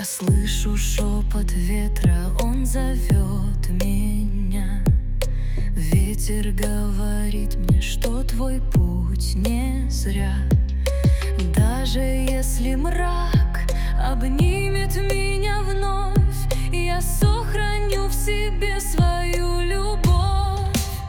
Я слышу шепот ветра, он зовет меня. Ветер говорит мне, что твой путь не зря. Даже если мрак обнимет меня вновь, я сохраню в себе свою любовь.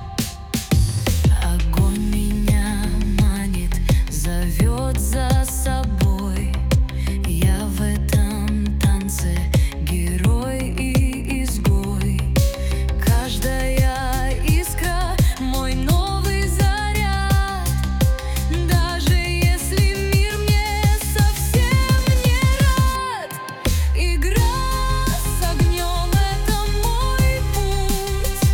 Огонь меня манит, зовет за собой. Я в этом танце герой и изгой. Каждая искра — мой новый заряд. Даже если мир мне совсем не рад, игра с огнем — это мой путь.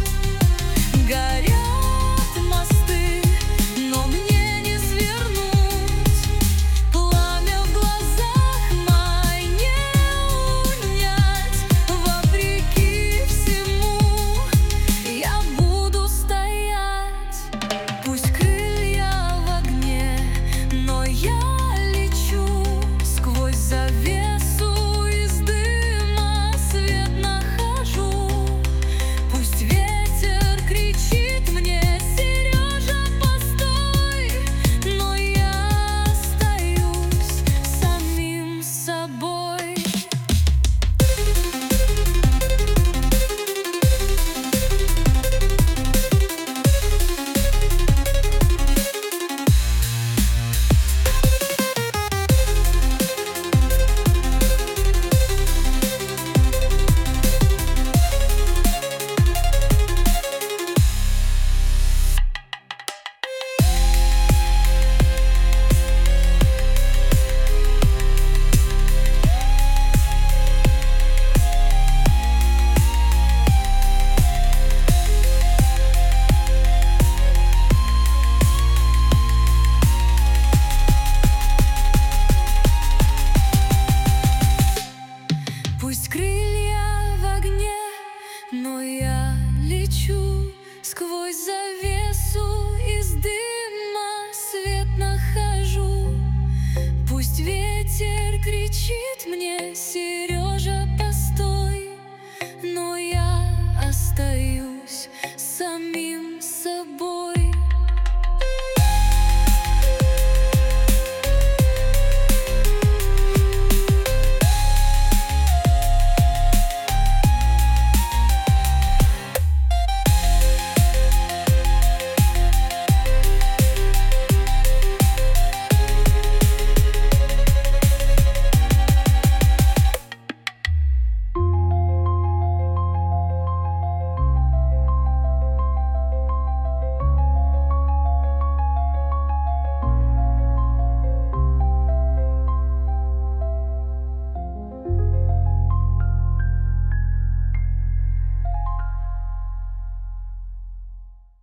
Горят мосты, но мне не свернуть. Пламя в глазах май не унять. Вопреки всему я буду стоять. Пусть крылья в огне, но я лечу сквозь завесу из дыма, свет нахожу. Пусть ветер кричит мне: Сережа, постой, но я остаюсь самим собой. Пусть крылья в огне, но я лечу сквозь завесу из дыма, свет нахожу. Пусть ветер кричит мне: Сережа, постой, но я остаюсь самим собой.